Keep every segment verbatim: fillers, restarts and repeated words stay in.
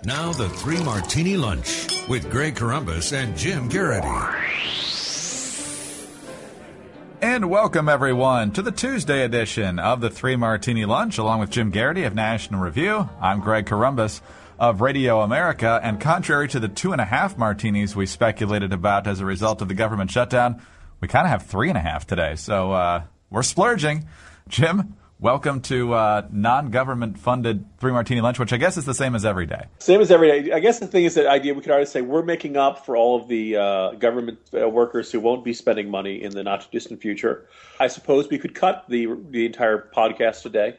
Now the Three Martini Lunch with Greg Corombos and Jim Garrity. And welcome, everyone, to the Tuesday edition of the Three Martini Lunch, along with Jim Garrity of National Review. I'm Greg Corombos of Radio America, and contrary to the two and a half martinis we speculated about as a result of the government shutdown, we kind of have three and a half today, so uh, we're splurging. Jim, welcome to uh, non-government-funded Three Martini Lunch, which I guess is the same as every day. Same as every day. I guess the thing is that idea we could already say we're making up for all of the uh, government uh, workers who won't be spending money in the not-too-distant future. I suppose we could cut the the entire podcast today.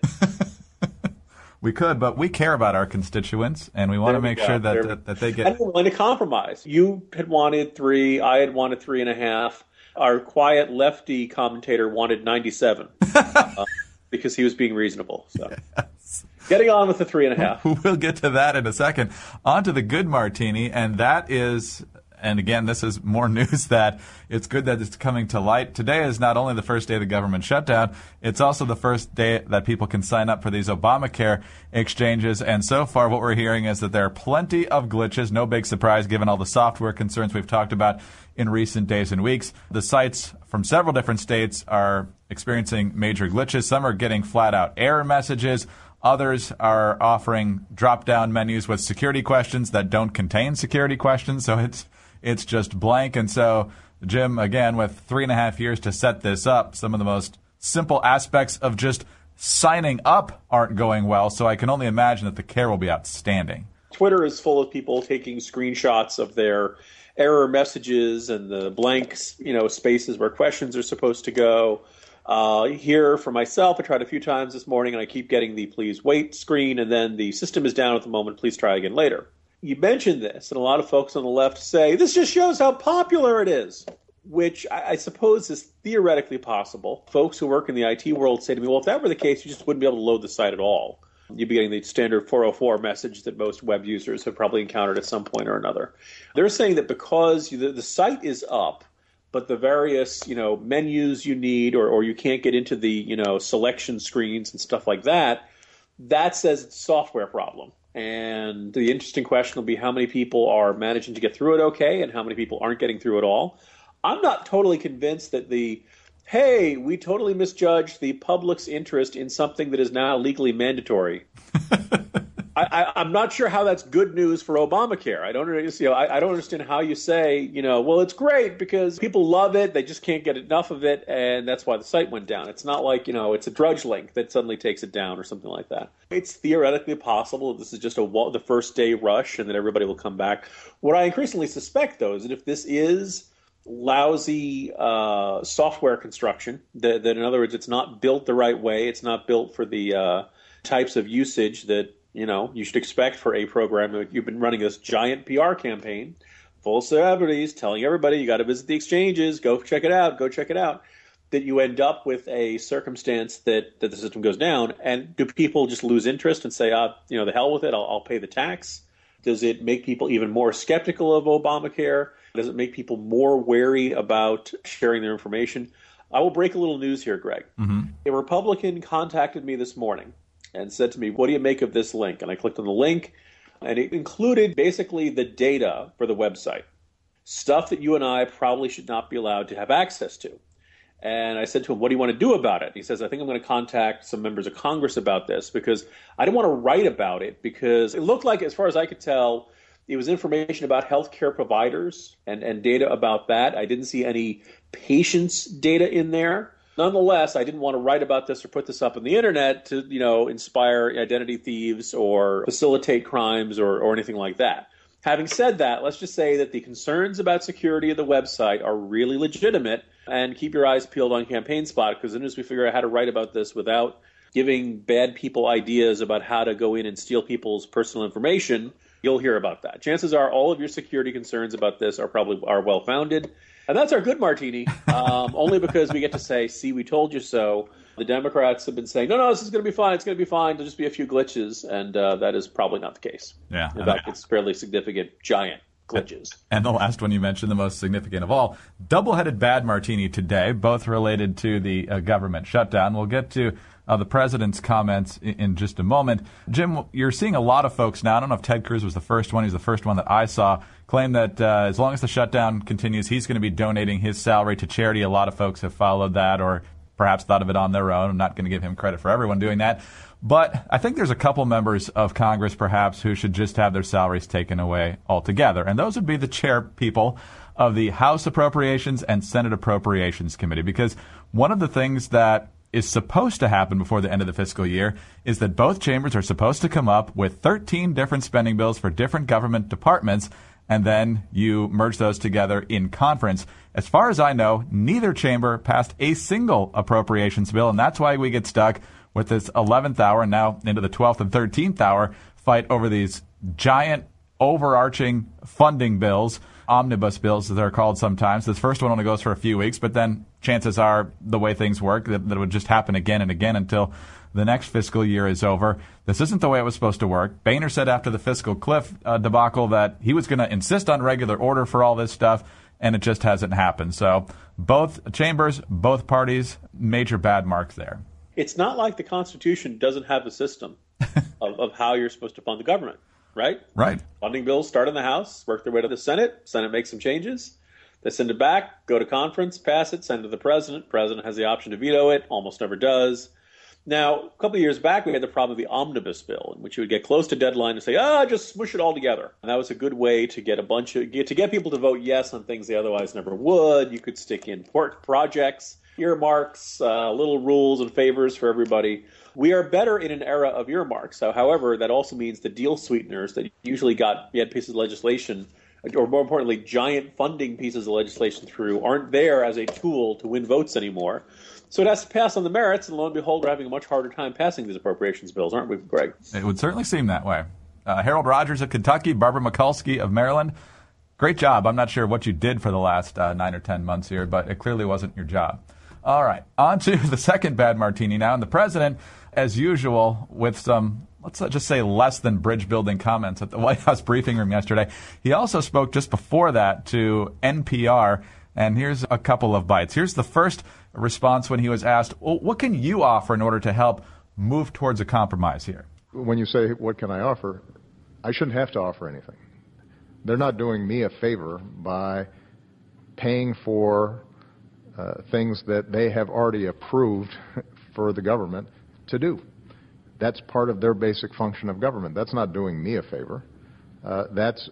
We could, but we care about our constituents, and we want there to make sure that, that that they get... And we're willing to compromise. You had wanted three. I had wanted three and a half. Our quiet lefty commentator wanted ninety-seven. uh, because he was being reasonable. So, yes. Getting on with the three and a half. We'll get to that in a second. On to the good martini, and that is, and again, this is more news that it's good that it's coming to light. Today is not only the first day of the government shutdown, it's also the first day that people can sign up for these Obamacare exchanges, and so far what we're hearing is that there are plenty of glitches. No big surprise given all the software concerns we've talked about in recent days and weeks. The sites from several different states are experiencing major glitches. Some are getting flat-out error messages. Others are offering drop-down menus with security questions that don't contain security questions, so it's it's just blank. And so, Jim, again, with three and a half years to set this up, some of the most simple aspects of just signing up aren't going well, so I can only imagine that the care will be outstanding. Twitter is full of people taking screenshots of their error messages and the blank, you know, spaces where questions are supposed to go. Uh, here for myself, I tried a few times this morning, and I keep getting the please wait screen, and then the system is down at the moment, please try again later. You mentioned this, and a lot of folks on the left say, this just shows how popular it is, which I, I suppose is theoretically possible. Folks who work in the I T world say to me, well, if that were the case, you just wouldn't be able to load the site at all. You'd be getting the standard four oh four message that most web users have probably encountered at some point or another. They're saying that because the, the site is up, but the various, you know, menus you need, or, or you can't get into the, you know, selection screens and stuff like that, that says it's a software problem. And the interesting question will be how many people are managing to get through it okay and how many people aren't getting through it all. I'm not totally convinced that the, hey, we totally misjudged the public's interest in something that is now legally mandatory. I, I, I'm not sure how that's good news for Obamacare. I don't, you know, I, I don't understand how you say, you know, well, it's great because people love it, they just can't get enough of it, and that's why the site went down. It's not like, you know, it's a drudge link that suddenly takes it down or something like that. It's theoretically possible that this is just a the first day rush and that everybody will come back. What I increasingly suspect, though, is that if this is lousy uh, software construction, that, that in other words, it's not built the right way, it's not built for the uh, types of usage that you know, you should expect for a program. You've been running this giant P R campaign, full of celebrities, telling everybody you got to visit the exchanges, go check it out, go check it out, that you end up with a circumstance that, that the system goes down. And do people just lose interest and say, ah, you know, the hell with it, I'll, I'll pay the tax? Does it make people even more skeptical of Obamacare? Does it make people more wary about sharing their information? I will break a little news here, Greg. Mm-hmm. A Republican contacted me this morning and said to me, what do you make of this link? And I clicked on the link, and it included basically the data for the website, stuff that you and I probably should not be allowed to have access to. And I said to him, what do you want to do about it? He says, I think I'm going to contact some members of Congress about this because I didn't want to write about it because it looked like, as far as I could tell, it was information about healthcare providers and, and data about that. I didn't see any patients' data in there. Nonetheless, I didn't want to write about this or put this up on the internet to, you know, inspire identity thieves or facilitate crimes or, or anything like that. Having said that, let's just say that the concerns about security of the website are really legitimate, and keep your eyes peeled on Campaign Spot, because as soon as we figure out how to write about this without giving bad people ideas about how to go in and steal people's personal information, you'll hear about that. Chances are all of your security concerns about this are probably are well-founded. And that's our good martini, um, only because we get to say, see, we told you so. The Democrats have been saying, no, no, this is going to be fine. It's going to be fine. There'll just be a few glitches. And uh, that is probably not the case. Yeah. In fact, it's fairly significant, giant glitches. And the last one you mentioned, the most significant of all, double-headed bad martini today, both related to the uh, government shutdown. We'll get to uh, the president's comments in, in just a moment. Jim, you're seeing a lot of folks now. I don't know if Ted Cruz was the first one. He's the first one that I saw claim that uh, as long as the shutdown continues, he's going to be donating his salary to charity. A lot of folks have followed that or perhaps thought of it on their own. I'm not going to give him credit for everyone doing that. But I think there's a couple members of Congress, perhaps, who should just have their salaries taken away altogether. And those would be the chair people of the House Appropriations and Senate Appropriations Committee. Because one of the things that is supposed to happen before the end of the fiscal year is that both chambers are supposed to come up with thirteen different spending bills for different government departments, and then you merge those together in conference. As far as I know, neither chamber passed a single appropriations bill, and that's why we get stuck with this eleventh hour and now into the twelfth and thirteenth hour fight over these giant overarching funding bills, omnibus bills as they're called sometimes. This first one only goes for a few weeks, but then chances are the way things work that, that it would just happen again and again until the next fiscal year is over. This isn't the way it was supposed to work. Boehner said after the fiscal cliff uh, debacle that he was going to insist on regular order for all this stuff, and it just hasn't happened. So both chambers, both parties, major bad marks there. It's not like the Constitution doesn't have a system of, of how you're supposed to fund the government, right? Right. Funding bills start in the House, work their way to the Senate. Senate makes some changes. They send it back, go to conference, pass it, send it to the president. President has the option to veto it, almost never does. Now, a couple of years back, we had the problem of the omnibus bill, in which you would get close to deadline and say, ah, just smush it all together. And that was a good way to get a bunch of, get, to get people to vote yes on things they otherwise never would. You could stick in port projects, earmarks, uh, little rules and favors for everybody. We are better in an era of earmarks. So, however, that also means the deal sweeteners that usually got you had pieces of legislation, or more importantly, giant funding pieces of legislation through, aren't there as a tool to win votes anymore. So it has to pass on the merits, and lo and behold, we're having a much harder time passing these appropriations bills, aren't we, Greg? It would certainly seem that way. Uh, Harold Rogers of Kentucky, Barbara Mikulski of Maryland. Great job. I'm not sure what you did for the last uh, nine or ten months here, but it clearly wasn't your job. All right, on to the second bad martini now. And the president, as usual, with some, let's just say, less than bridge-building comments at the White House briefing room yesterday. He also spoke just before that to N P R, and here's a couple of bites. Here's the first response when he was asked, well, what can you offer in order to help move towards a compromise here? When you say, what can I offer, I shouldn't have to offer anything. They're not doing me a favor by paying for uh, things that they have already approved for the government to do. That's part of their basic function of government. That's not doing me a favor. Uh, that's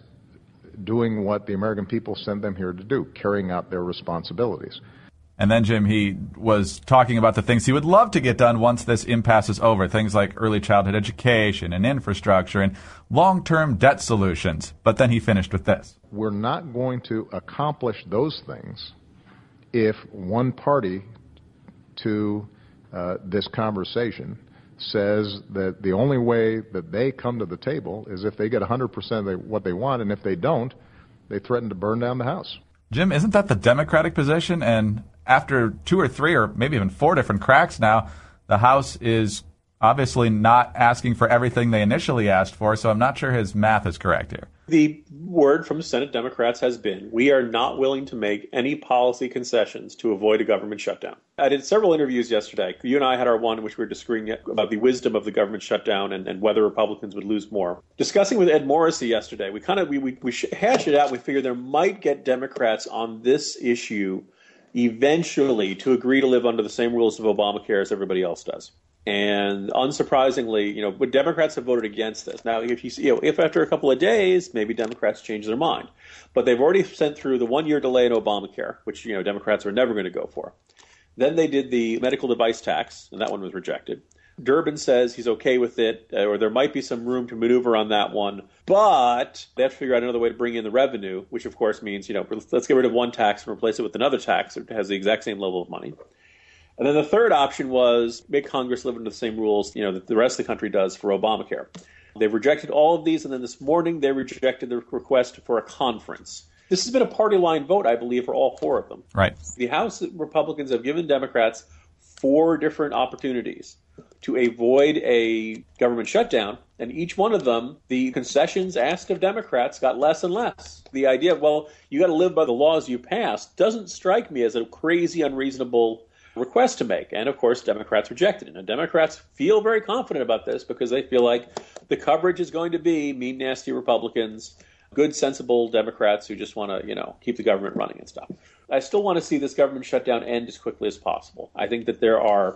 doing what the American people sent them here to do, carrying out their responsibilities. And then, Jim, he was talking about the things he would love to get done once this impasse is over, things like early childhood education and infrastructure and long-term debt solutions. But then he finished with this. We're not going to accomplish those things if one party to uh, this conversation says that the only way that they come to the table is if they get one hundred percent of what they want, and if they don't, they threaten to burn down the House. Jim, isn't that the Democratic position? And after two or three or maybe even four different cracks now, the House is obviously not asking for everything they initially asked for, so I'm not sure his math is correct here. The word from Senate Democrats has been, we are not willing to make any policy concessions to avoid a government shutdown. I did several interviews yesterday. You and I had our one in which we were disagreeing about the wisdom of the government shutdown and, and whether Republicans would lose more. Discussing with Ed Morrissey yesterday, we kind of we, we, we hashed it out. We figured there might get Democrats on this issue eventually to agree to live under the same rules of Obamacare as everybody else does. And unsurprisingly, you know, but Democrats have voted against this. Now, if you see, you know, if after a couple of days, maybe Democrats change their mind, but they've already sent through the one-year delay in Obamacare, which, you know, Democrats are never going to go for. Then they did the medical device tax, and that one was rejected. Durbin says he's okay with it, or there might be some room to maneuver on that one, but they have to figure out another way to bring in the revenue, which of course means, you know, let's get rid of one tax and replace it with another tax that has the exact same level of money. And then the third option was make Congress live under the same rules, you know, that the rest of the country does for Obamacare. They've rejected all of these, and then this morning they rejected the request for a conference. This has been a party line vote, I believe, for all four of them. Right. The House Republicans have given Democrats four different opportunities to avoid a government shutdown, and each one of them, the concessions asked of Democrats got less and less. The idea of, well, you got to live by the laws you passed doesn't strike me as a crazy, unreasonable request to make. And, of course, Democrats rejected it. And Democrats feel very confident about this because they feel like the coverage is going to be mean, nasty Republicans, good, sensible Democrats who just want to, you know, keep the government running and stuff. I still want to see this government shutdown end as quickly as possible. I think that there are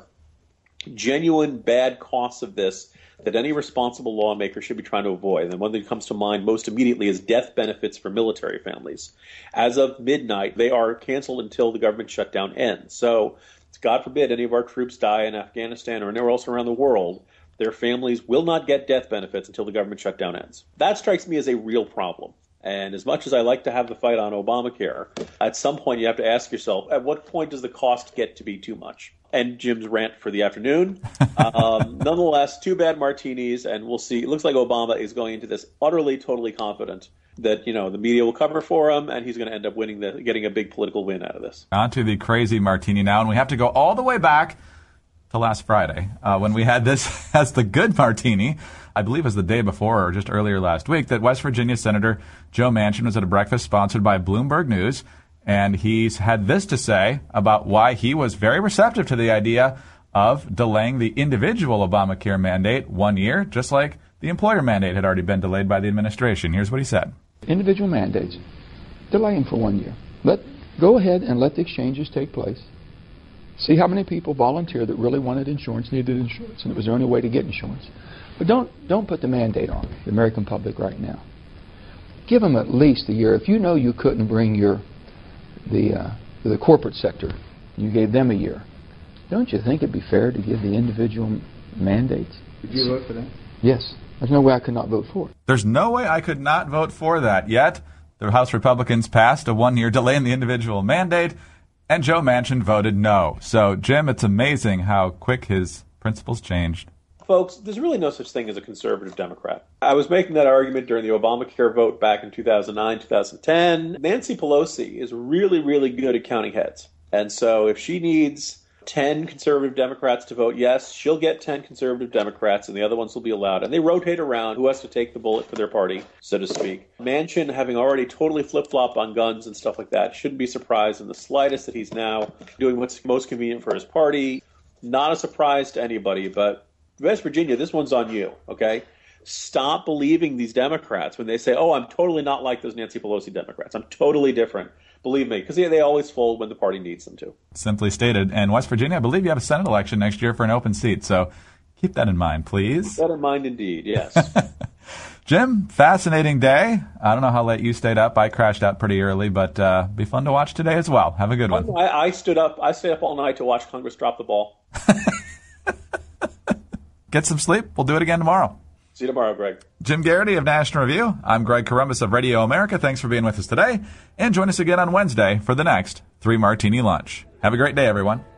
genuine bad costs of this that any responsible lawmaker should be trying to avoid. And one that comes to mind most immediately is death benefits for military families. As of midnight, they are canceled until the government shutdown ends. So, God forbid any of our troops die in Afghanistan or anywhere else around the world, their families will not get death benefits until the government shutdown ends. That strikes me as a real problem. And as much as I like to have the fight on Obamacare, at some point you have to ask yourself, at what point does the cost get to be too much? And Jim's rant for the afternoon. Um, nonetheless, two bad martinis, and we'll see. It looks like Obama is going into this utterly, totally confident that, you know, the media will cover for him, and he's going to end up winning the, getting a big political win out of this. On to the crazy martini now, and we have to go all the way back to last Friday uh, when we had this as the good martini. I believe it was the day before or just earlier last week that West Virginia Senator Joe Manchin was at a breakfast sponsored by Bloomberg News, and he's had this to say about why he was very receptive to the idea of delaying the individual Obamacare mandate one year, just like the employer mandate had already been delayed by the administration. Here's what he said. Individual mandates, delay them for one year. Let go ahead and let the exchanges take place. See how many people volunteered that really wanted insurance, needed insurance, and it was the only way to get insurance. But don't don't put the mandate on the American public right now. Give them at least a year. If you know you couldn't bring your the uh, the corporate sector, you gave them a year. Don't you think it'd be fair to give the individual mandates? Did you vote for that? Yes. There's no way I could not vote for it. There's no way I could not vote for that. Yet, the House Republicans passed a one-year delay in the individual mandate, and Joe Manchin voted no. So, Jim, it's amazing how quick his principles changed. Folks, there's really no such thing as a conservative Democrat. I was making that argument during the Obamacare vote back in two thousand nine, two thousand ten. Nancy Pelosi is really, really good at counting heads. And so if she needs ten conservative Democrats to vote yes, she'll get ten conservative Democrats, and the other ones will be allowed. And they rotate around who has to take the bullet for their party, so to speak. Manchin, having already totally flip-flopped on guns and stuff like that, shouldn't be surprised in the slightest that he's now doing what's most convenient for his party. Not a surprise to anybody, but West Virginia, this one's on you, okay? Stop believing these Democrats when they say, oh, I'm totally not like those Nancy Pelosi Democrats. I'm totally different. Believe me, because they, they always fold when the party needs them to. Simply stated. And West Virginia, I believe you have a Senate election next year for an open seat. So keep that in mind, please. Keep that in mind indeed, yes. Jim, fascinating day. I don't know how late you stayed up. I crashed out pretty early, but uh, be fun to watch today as well. Have a good one. I, I stood up. I stayed up all night to watch Congress drop the ball. Get some sleep. We'll do it again tomorrow. See you tomorrow, Greg. Jim Garrity of National Review. I'm Greg Corombos of Radio America. Thanks for being with us today. And join us again on Wednesday for the next Three Martini Lunch. Have a great day, everyone.